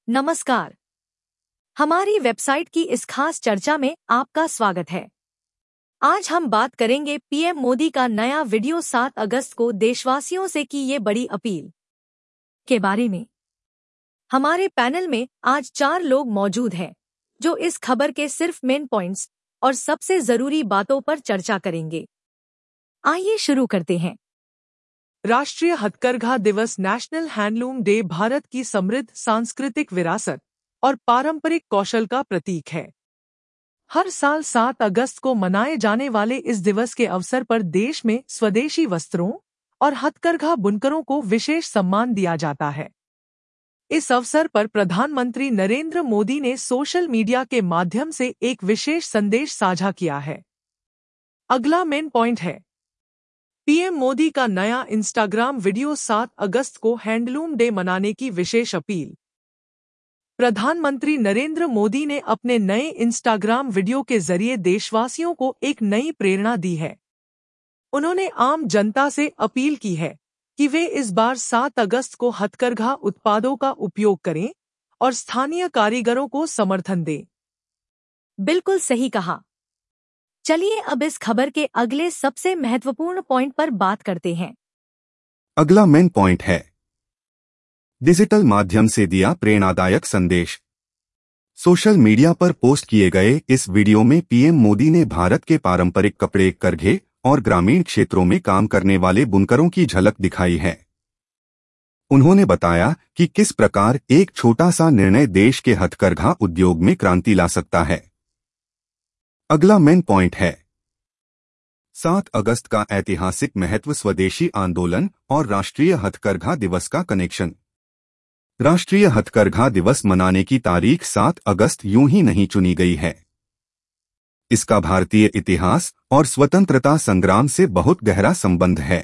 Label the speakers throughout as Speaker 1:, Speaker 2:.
Speaker 1: नमस्कार। हमारी वेबसाइट की इस खास चर्चा में आपका स्वागत है। आज हम बात करेंगे पीएम मोदी का नया वीडियो 7 अगस्त को देशवासियों से की ये बड़ी अपील के बारे में। हमारे पैनल में आज 4 लोग मौजूद हैं जो इस खबर के सिर्फ मेन पॉइंट्स और सबसे जरूरी बातों पर चर्चा करेंगे। आइए शुरू करते हैं।
Speaker 2: राष्ट्रीय हथकरघा दिवस नेशनल हैंडलूम डे भारत की समृद्ध सांस्कृतिक विरासत और पारंपरिक कौशल का प्रतीक है। हर साल 7 अगस्त को मनाए जाने वाले इस दिवस के अवसर पर देश में स्वदेशी वस्त्रों और हथकरघा बुनकरों को विशेष सम्मान दिया जाता है। इस अवसर पर प्रधानमंत्री नरेंद्र मोदी ने सोशल मीडिया के माध्यम से एक विशेष संदेश साझा किया है। अगला मेन पॉइंट है पीएम मोदी का नया इंस्टाग्राम वीडियो 7 अगस्त को हैंडलूम डे मनाने की विशेष अपील। प्रधानमंत्री नरेंद्र मोदी ने अपने नए इंस्टाग्राम वीडियो के जरिए देशवासियों को एक नई प्रेरणा दी है। उन्होंने आम जनता से अपील की है कि वे इस बार 7 अगस्त को हथकरघा उत्पादों का उपयोग करें और स्थानीय कारीगरों को समर्थन दें।
Speaker 1: बिल्कुल सही कहा। चलिए अब इस खबर के अगले सबसे महत्वपूर्ण पॉइंट पर बात करते हैं।
Speaker 3: अगला मेन पॉइंट है डिजिटल माध्यम से दिया प्रेरणादायक संदेश। सोशल मीडिया पर पोस्ट किए गए इस वीडियो में पीएम मोदी ने भारत के पारंपरिक कपड़े, करघे और ग्रामीण क्षेत्रों में काम करने वाले बुनकरों की झलक दिखाई है। उन्होंने बताया कि किस प्रकार एक छोटा सा निर्णय देश के हथकरघा उद्योग में क्रांति ला सकता है। अगला मेन पॉइंट है 7 अगस्त का ऐतिहासिक महत्व, स्वदेशी आंदोलन और राष्ट्रीय हथकरघा दिवस का कनेक्शन। राष्ट्रीय हथकरघा दिवस मनाने की तारीख 7 अगस्त यूं ही नहीं चुनी गई है। इसका भारतीय इतिहास और स्वतंत्रता संग्राम से बहुत गहरा संबंध है।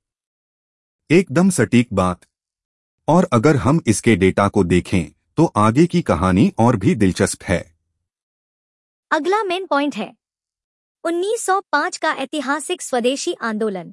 Speaker 3: एकदम सटीक बात। और अगर हम इसके डेटा को देखें तो आगे की कहानी और भी दिलचस्प है।
Speaker 4: अगला मेन पॉइंट है 1905 का ऐतिहासिक स्वदेशी आंदोलन।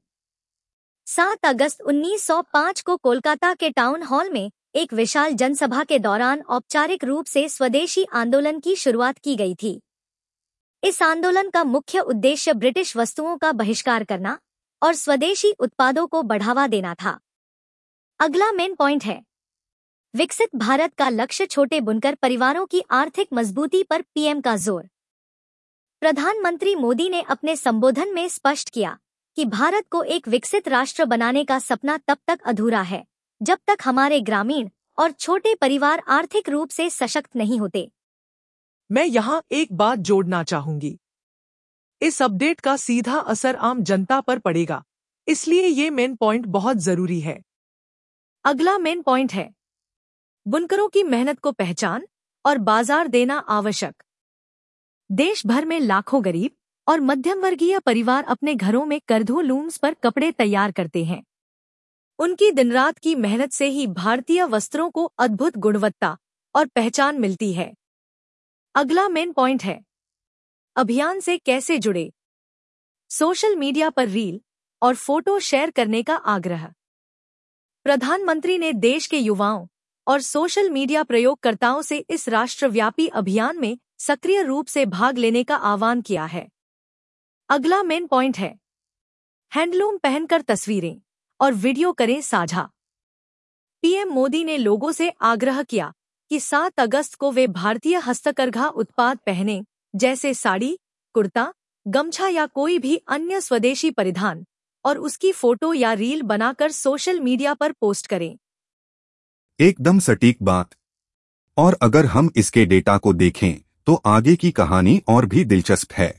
Speaker 4: 7 अगस्त 1905 को कोलकाता के टाउन हॉल में एक विशाल जनसभा के दौरान औपचारिक रूप से स्वदेशी आंदोलन की शुरुआत की गई थी। इस आंदोलन का मुख्य उद्देश्य ब्रिटिश वस्तुओं का बहिष्कार करना और स्वदेशी उत्पादों को बढ़ावा देना था। अगला मेन पॉइंट है विकसित भारत का लक्ष्य, छोटे बुनकर परिवारों की आर्थिक मजबूती पर पीएम का जोर। प्रधानमंत्री मोदी ने अपने संबोधन में स्पष्ट किया कि भारत को एक विकसित राष्ट्र बनाने का सपना तब तक अधूरा है जब तक हमारे ग्रामीण और छोटे परिवार आर्थिक रूप से सशक्त नहीं होते।
Speaker 2: मैं यहाँ एक बात जोड़ना चाहूंगी। इस अपडेट का सीधा असर आम जनता पर पड़ेगा, इसलिए ये मेन पॉइंट बहुत जरूरी है।
Speaker 1: अगला मेन पॉइंट है बुनकरों की मेहनत को पहचान और बाजार देना आवश्यक। देश भर में लाखों गरीब और मध्यम वर्गीय परिवार अपने घरों में करघा लूम्स पर कपड़े तैयार करते हैं। उनकी दिन रात की मेहनत से ही भारतीय वस्त्रों को अद्भुत गुणवत्ता और पहचान मिलती है। अगला मेन पॉइंट है अभियान से कैसे जुड़े। सोशल मीडिया पर रील और फोटो शेयर करने का आग्रह। प्रधानमंत्री ने देश के युवाओं और सोशल मीडिया प्रयोगकर्ताओं से इस राष्ट्रव्यापी अभियान में सक्रिय रूप से भाग लेने का आह्वान किया है। अगला मेन पॉइंट है हैंडलूम पहनकर तस्वीरें और वीडियो करें साझा। पीएम मोदी ने लोगों से आग्रह किया कि 7 अगस्त को वे भारतीय हस्तकरघा उत्पाद पहनें, जैसे साड़ी, कुर्ता, गमछा या कोई भी अन्य स्वदेशी परिधान, और उसकी फोटो या रील बनाकर सोशल मीडिया पर पोस्ट करें।
Speaker 3: एकदम सटीक बात। और अगर हम इसके डेटा को देखें तो आगे की कहानी और भी दिलचस्प है।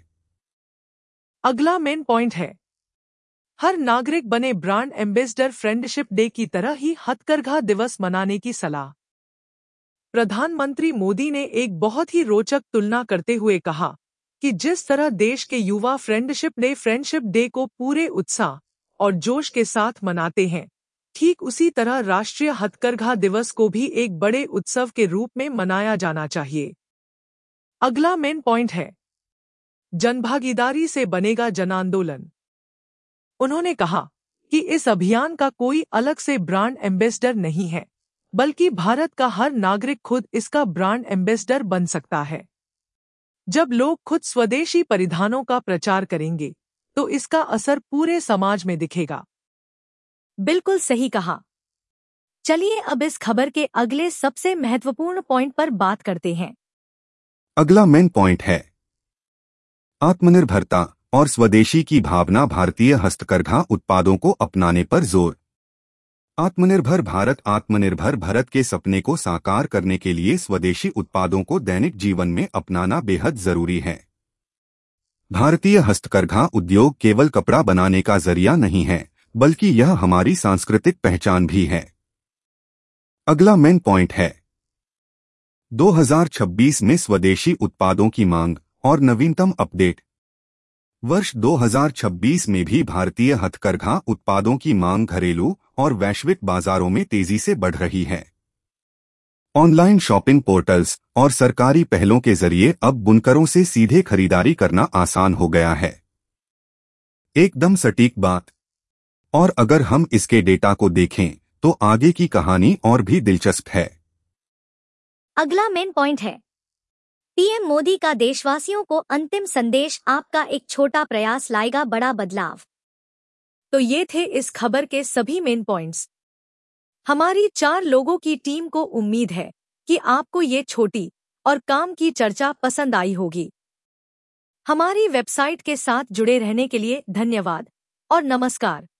Speaker 2: अगला मेन पॉइंट है हर नागरिक बने ब्रांड एम्बेसडर। फ्रेंडशिप डे की तरह ही हथकरघा दिवस मनाने की सलाह। प्रधानमंत्री मोदी ने एक बहुत ही रोचक तुलना करते हुए कहा कि जिस तरह देश के युवा फ्रेंडशिप डे को पूरे उत्साह और जोश के साथ मनाते हैं, ठीक उसी तरह राष्ट्रीय हथकरघा दिवस को भी एक बड़े उत्सव के रूप में मनाया जाना चाहिए। अगला मेन पॉइंट है जनभागीदारी से बनेगा जनांदोलन। उन्होंने कहा कि इस अभियान का कोई अलग से ब्रांड एम्बेसडर नहीं है, बल्कि भारत का हर नागरिक खुद इसका ब्रांड एम्बेसडर बन सकता है। जब लोग खुद स्वदेशी परिधानों का प्रचार करेंगे तो इसका असर पूरे समाज में दिखेगा।
Speaker 1: बिल्कुल सही कहा। चलिए अब इस खबर के अगले सबसे महत्वपूर्ण पॉइंट पर बात करते हैं।
Speaker 3: अगला मेन पॉइंट है आत्मनिर्भरता और स्वदेशी की भावना, भारतीय हस्तकरघा उत्पादों को अपनाने पर जोर। आत्मनिर्भर भारत के सपने को साकार करने के लिए स्वदेशी उत्पादों को दैनिक जीवन में अपनाना बेहद जरूरी है। भारतीय हस्तकरघा उद्योग केवल कपड़ा बनाने का जरिया नहीं है, बल्कि यह हमारी सांस्कृतिक पहचान भी है। अगला मेन पॉइंट है 2026 में स्वदेशी उत्पादों की मांग और नवीनतम अपडेट। वर्ष 2026 में भी भारतीय हथकरघा उत्पादों की मांग घरेलू और वैश्विक बाजारों में तेजी से बढ़ रही है। ऑनलाइन शॉपिंग पोर्टल्स और सरकारी पहलों के जरिए अब बुनकरों से सीधे खरीदारी करना आसान हो गया है। एकदम सटीक बात। और अगर हम इसके डेटा को देखें तो आगे की कहानी और भी दिलचस्प है।
Speaker 4: अगला मेन पॉइंट है पीएम मोदी का देशवासियों को अंतिम संदेश, आपका एक छोटा प्रयास लाएगा बड़ा बदलाव।
Speaker 1: तो ये थे इस खबर के सभी मेन पॉइंट्स। हमारी 4 लोगों की टीम को उम्मीद है कि आपको ये छोटी और काम की चर्चा पसंद आई होगी। हमारी वेबसाइट के साथ जुड़े रहने के लिए धन्यवाद और नमस्कार।